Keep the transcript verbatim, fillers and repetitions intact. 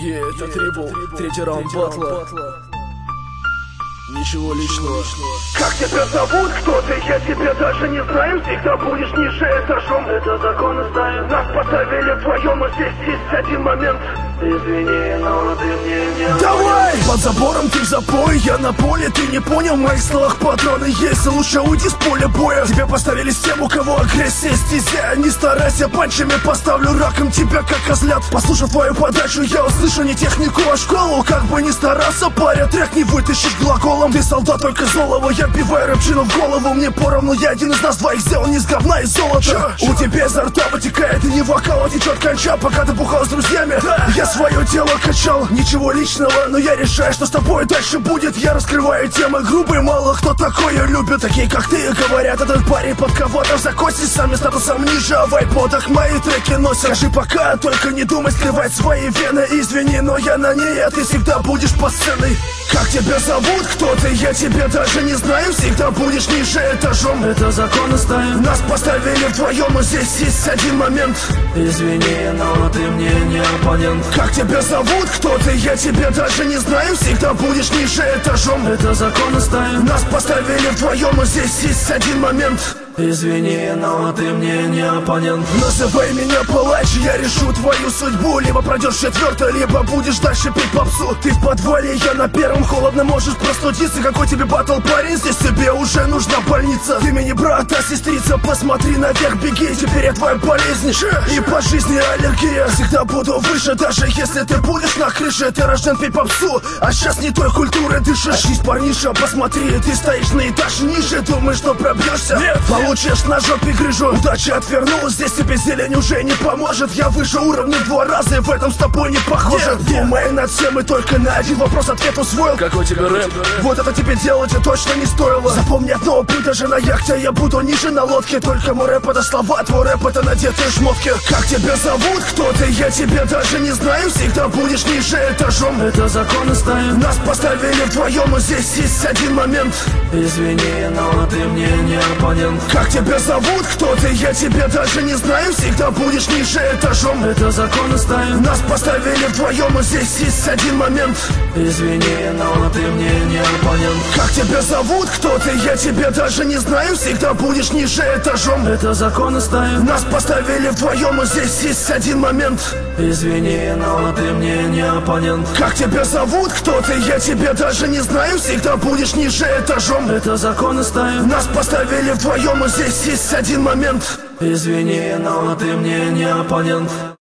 Е, это трибл, третий раунд батла. Ничего личного. Как тебя зовут, кто ты? Я тебя даже не знаю. Всегда будешь ниже этажом. Это закон и стая. Нас поставили вдвоем, но здесь есть один момент. Извини, но ты мне не... Давай! Под забором ты в запое, я на поле. Ты не понял, в моих словах патроны есть. Лучше уйди с поля боя. Тебя поставили с тем, у кого агрессия стезя. Не старайся, панчами поставлю раком тебя, как козлят. Послушав твою подачу, я услышу не технику, а школу. Как бы ни старался, паря, трек не вытащишь глаголом. Ты солдат только золова, я биваю рэпчину в голову. Мне поровну, я один из нас двоих сделан из говна и золота. У тебя изо рта вытекает, и не вокал, а течет конча. Пока ты бухал с друзьями, я свое тело качал. Ничего личного, но я решаю, что с тобой дальше будет. Я раскрываю темы грубые, мало кто такое любит. Такие как ты говорят, этот парень под кого-то закосит. Сами статусом ниже, а в айподах мои треки носят. Скажи пока, только не думай скрывать свои вены. Извини, но я на ней, а ты всегда будешь под сценой. Как тебя зовут, кто ты? Я тебя даже не знаю. Всегда будешь ниже этажом. Это закон и стая. Нас поставили вдвоем, но здесь есть один момент. Извини, но ты мне не оппонент. Как тебя зовут, кто ты? Я тебя даже не знаю. Всегда будешь ниже этажом. Это закон и стая. Нас поставили вдвоем, но здесь есть один момент. Извини, но ты мне не оппонент. Называй меня палач, я решу твою судьбу. Либо пройдешь четвертый, либо будешь дальше пить попсу. Ты в подвале, я на первом, холодно можешь простудиться. Какой тебе батл, парень, здесь тебе уже нужна больница. Ты мне брат, а сестрица, посмотри наверх, беги. Теперь я твоя болезнь, и по жизни аллергия. Всегда буду выше, даже если ты будешь на крыше. Ты рожден пить попсу, а сейчас не той культурой дышишь. Очнись, парниша, посмотри, ты стоишь на этаж ниже. Думаешь, что пробьешься? Нет. Получишь на жопе грыжу. Удача отвернулась, здесь тебе зелень уже не поможет. Я выше уровня в два раза, и в этом с тобой не похоже. yeah, yeah. Думай над всем и только на один вопрос ответ усвоил. Какой тебе рэп? Вот это тебе делать и точно не стоило. Запомни одно, будь даже на яхте, я буду ниже на лодке. Только мой рэп это слова, твой рэп это надетые шмотки. Как тебя зовут, кто ты? Я тебя даже не знаю. Всегда будешь ниже этажом. Это закон и стая. Нас поставили вдвоем, но здесь есть один момент. Извини, но ты мне не оппонент. Как тебя зовут, кто ты? Я тебя даже не знаю. Всегда будешь ниже этажом. Это закон и стая. Нас поставили вдвоем, но здесь есть один момент. Извини, но ты мне не оппонент. Как тебя зовут, кто ты? Я тебя даже не знаю. Всегда будешь ниже этажом. Это закон и стая. Нас поставили вдвоем, но здесь есть один момент. Извини, но ты мне не оппонент. Как тебя зовут, кто ты? Я тебя даже не знаю. Всегда будешь ниже этажом. Это закон и стая. Нас поставили вдвоем, но здесь есть один момент. Извини, но ты мне не оппонент.